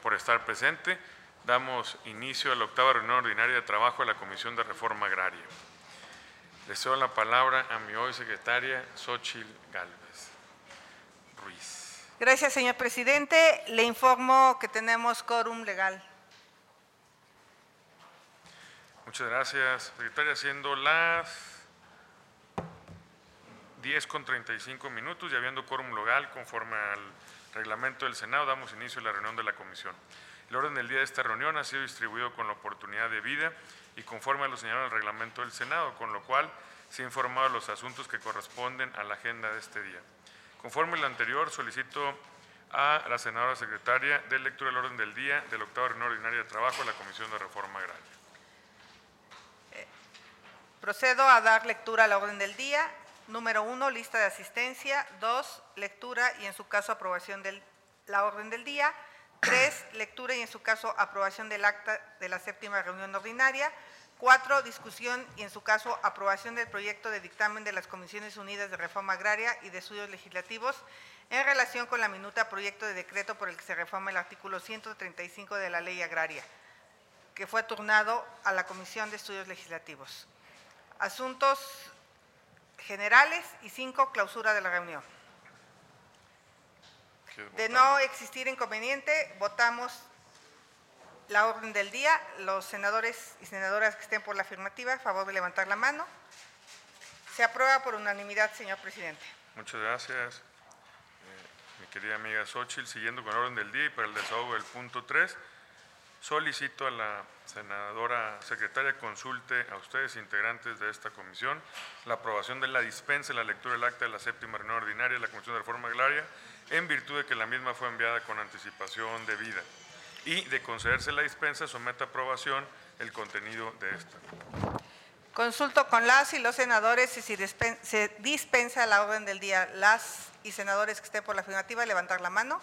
por estar presente. Damos inicio a la 8ª reunión ordinaria de trabajo de la Comisión de Reforma Agraria. Le cedo la palabra a mi hoy secretaria, Xóchitl Gálvez Ruiz. Gracias, señor presidente. Le informo que tenemos quórum legal. Muchas gracias, secretaria. Siendo las 10:35 y habiendo quórum legal conforme al reglamento del Senado, damos inicio a la reunión de la comisión. El orden del día de esta reunión ha sido distribuido con la oportunidad debida y conforme a lo señalado en el reglamento del Senado, con lo cual se ha informado de los asuntos que corresponden a la agenda de este día. Conforme a lo anterior, solicito a la senadora secretaria de lectura del orden del día de la 8ª reunión ordinaria de trabajo de la Comisión de Reforma Agraria. Procedo a dar lectura a la orden del día. Número 1, lista de asistencia. 2, lectura y en su caso aprobación de la orden del día. 3, lectura y en su caso aprobación del acta de la 7ª reunión ordinaria. 4, discusión y en su caso aprobación del proyecto de dictamen de las Comisiones Unidas de Reforma Agraria y de Estudios Legislativos en relación con la minuta proyecto de decreto por el que se reforma el artículo 135 de la Ley Agraria, que fue turnado a la Comisión de Estudios Legislativos. Asuntos generales y 5, clausura de la reunión. De no existir inconveniente, votamos la orden del día. Los senadores y senadoras que estén por la afirmativa, a favor de levantar la mano. Se aprueba por unanimidad, señor presidente. Muchas gracias, mi querida amiga Xóchitl. Siguiendo con el orden del día y para el desahogo del punto 3, solicito a la senadora secretaria consulte a ustedes, integrantes de esta comisión, la aprobación de la dispensa en la lectura del acta de la 7ª reunión ordinaria de la Comisión de Reforma Agraria, en virtud de que la misma fue enviada con anticipación debida, y de concederse la dispensa, someta a aprobación el contenido de esta. Consulto con las y los senadores si se dispensa la orden del día. Las y senadores que estén por la afirmativa, levantar la mano.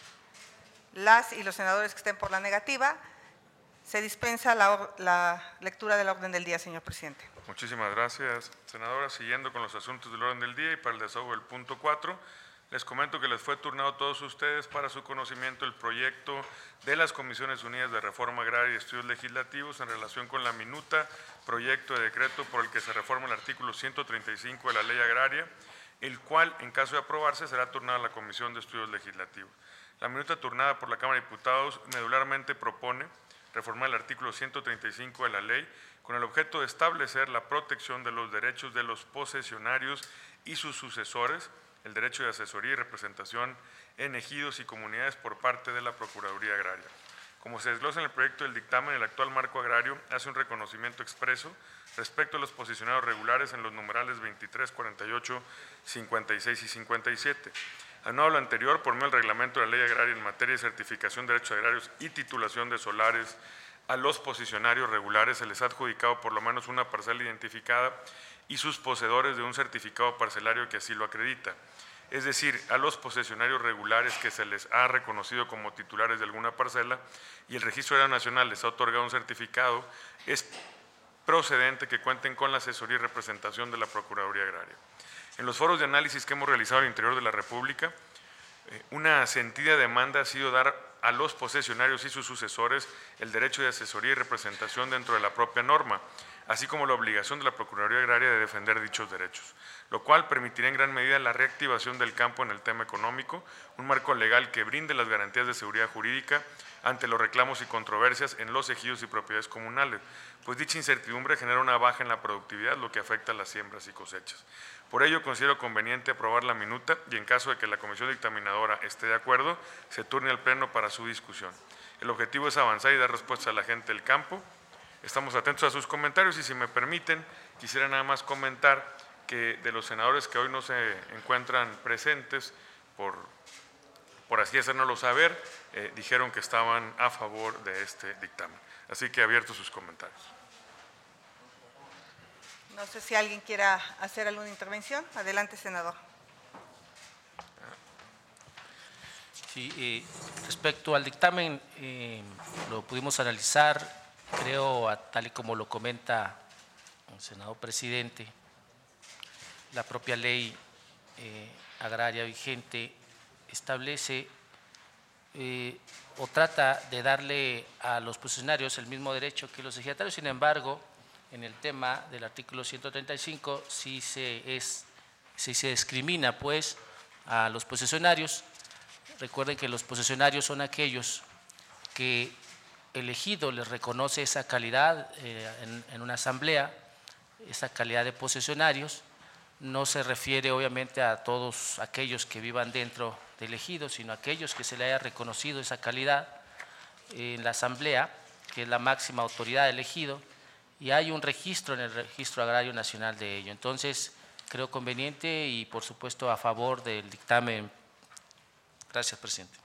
Las y los senadores que estén por la negativa. Se dispensa la lectura de la orden del día, señor presidente. Muchísimas gracias, senadora. Siguiendo con los asuntos del orden del día y para el desahogo del punto 4, les comento que les fue turnado a todos ustedes para su conocimiento el proyecto de las Comisiones Unidas de Reforma Agraria y Estudios Legislativos en relación con la minuta proyecto de decreto por el que se reforma el artículo 135 de la Ley Agraria, el cual, en caso de aprobarse, será turnado a la Comisión de Estudios Legislativos. La minuta turnada por la Cámara de Diputados medularmente propone reformar el artículo 135 de la ley con el objeto de establecer la protección de los derechos de los posesionarios y sus sucesores, el derecho de asesoría y representación en ejidos y comunidades por parte de la Procuraduría Agraria. Como se desglosa en el proyecto del dictamen, el actual marco agrario hace un reconocimiento expreso respecto a los posicionados regulares en los numerales 23, 48, 56 y 57. Aunado a lo anterior, por medio del reglamento de la Ley Agraria en materia de certificación de derechos agrarios y titulación de solares, a los posicionarios regulares se les ha adjudicado por lo menos una parcela identificada y sus poseedores de un certificado parcelario que así lo acredita. Es decir, a los posesionarios regulares que se les ha reconocido como titulares de alguna parcela y el Registro Agrario Nacional les ha otorgado un certificado, es procedente que cuenten con la asesoría y representación de la Procuraduría Agraria. En los foros de análisis que hemos realizado al interior de la República, una sentida demanda ha sido dar a los posesionarios y sus sucesores el derecho de asesoría y representación dentro de la propia norma, así como la obligación de la Procuraduría Agraria de defender dichos derechos, lo cual permitirá en gran medida la reactivación del campo en el tema económico, un marco legal que brinde las garantías de seguridad jurídica ante los reclamos y controversias en los ejidos y propiedades comunales, pues dicha incertidumbre genera una baja en la productividad, lo que afecta a las siembras y cosechas. Por ello, considero conveniente aprobar la minuta y en caso de que la comisión dictaminadora esté de acuerdo, se turne al Pleno para su discusión. El objetivo es avanzar y dar respuesta a la gente del campo. Estamos atentos a sus comentarios y si me permiten, quisiera nada más comentar que de los senadores que hoy no se encuentran presentes, por así hacérnoslo saber, dijeron que estaban a favor de este dictamen. Así que abierto sus comentarios. No sé si alguien quiera hacer alguna intervención. Adelante, senador. Sí, respecto al dictamen, lo pudimos analizar, creo, tal y como lo comenta el senador presidente, la propia ley agraria vigente establece o trata de darle a los posesionarios el mismo derecho que los ejidatarios. Sin embargo, en el tema del artículo 135 sí se discrimina pues a los posesionarios. Recuerden que los posesionarios son aquellos que el ejido les reconoce esa calidad en una asamblea, esa calidad de posesionarios. No se refiere obviamente a todos aquellos que vivan dentro del ejido, sino a aquellos que se le haya reconocido esa calidad en la asamblea, que es la máxima autoridad del ejido, y hay un registro en el Registro Agrario Nacional de ello. Entonces, creo conveniente y por supuesto a favor del dictamen. Gracias, presidente.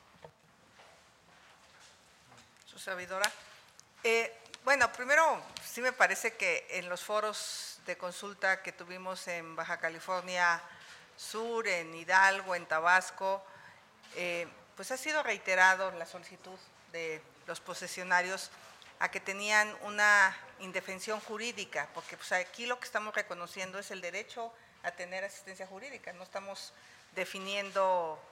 Su servidora. Bueno, primero sí me parece que en los foros de consulta que tuvimos en Baja California Sur, en Hidalgo, en Tabasco, pues ha sido reiterado la solicitud de los posesionarios a que tenían una indefensión jurídica, porque pues aquí lo que estamos reconociendo es el derecho a tener asistencia jurídica, no estamos definiendo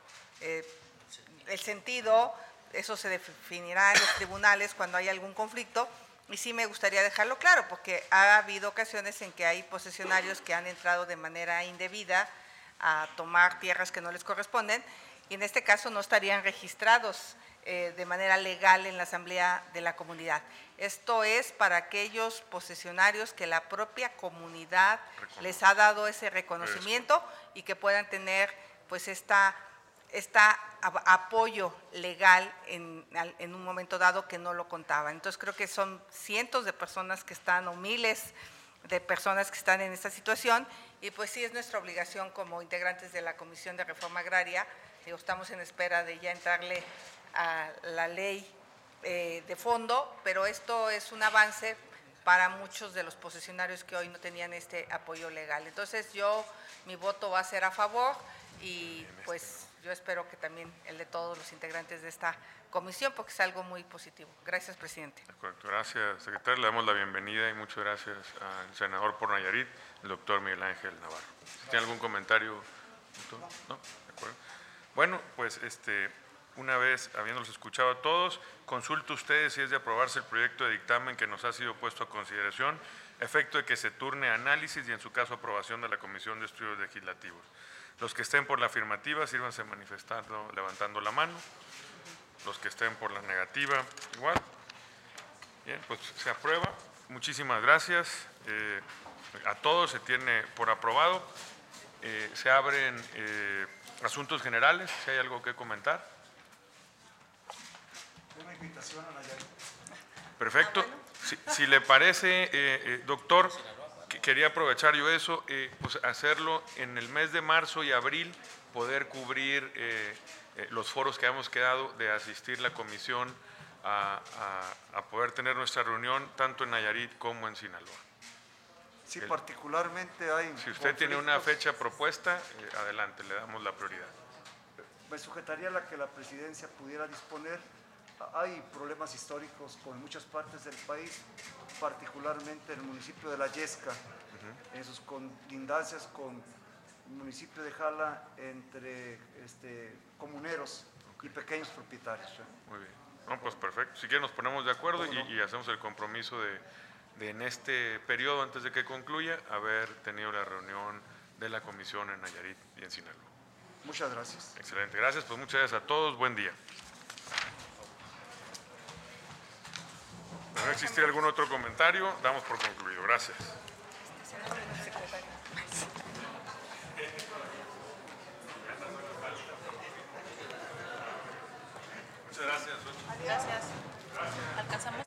el sentido, eso se definirá en los tribunales cuando hay algún conflicto, y sí me gustaría dejarlo claro, porque ha habido ocasiones en que hay posesionarios que han entrado de manera indebida a tomar tierras que no les corresponden, y en este caso no estarían registrados de manera legal en la asamblea de la comunidad. Esto es para aquellos posesionarios que la propia comunidad les ha dado ese reconocimiento y que puedan tener pues esta apoyo legal en un momento dado que no lo contaban. Entonces creo que son cientos de personas que están, o miles de personas que están en esta situación, y pues sí es nuestra obligación como integrantes de la Comisión de Reforma Agraria. Digo, estamos en espera de ya entrarle a la ley de fondo, pero esto es un avance para muchos de los posesionarios que hoy no tenían este apoyo legal. Entonces mi voto va a ser a favor, y pues yo espero que también el de todos los integrantes de esta comisión, porque es algo muy positivo. Gracias, presidente. De acuerdo. Gracias, secretario. Le damos la bienvenida y muchas gracias al senador por Nayarit, el doctor Miguel Ángel Navarro. ¿Tiene algún comentario? ¿No? De acuerdo. Bueno, pues una vez habiéndolos escuchado a todos, consulte ustedes si es de aprobarse el proyecto de dictamen que nos ha sido puesto a consideración, efecto de que se turne a análisis y en su caso aprobación de la Comisión de Estudios Legislativos. Los que estén por la afirmativa, sírvanse manifestando, levantando la mano. Los que estén por la negativa, igual. Bien, pues se aprueba. Muchísimas gracias a todos. Se tiene por aprobado. Se abren asuntos generales. Si hay algo que comentar. Una invitación a Nayarit. Perfecto. Si le parece, doctor, quería aprovechar yo eso, pues hacerlo en el mes de marzo y abril, poder cubrir los foros que hemos quedado de asistir la comisión a poder tener nuestra reunión tanto en Nayarit como en Sinaloa. Sí, particularmente hay. Si usted tiene una fecha propuesta, adelante, le damos la prioridad. Me sujetaría a la que la presidencia pudiera disponer. Hay problemas históricos con muchas partes del país, particularmente en el municipio de La Yesca, en sus colindancias con el municipio de Jala, entre comuneros y pequeños propietarios. Muy bien. No, pues perfecto. Si quieren nos ponemos de acuerdo y hacemos el compromiso de en este periodo, antes de que concluya, haber tenido la reunión de la comisión en Nayarit y en Sinaloa. Muchas gracias. Excelente. Gracias. Pues muchas gracias a todos. Buen día. ¿No existe algún otro comentario? Damos por concluido. Gracias. Muchas gracias. Gracias.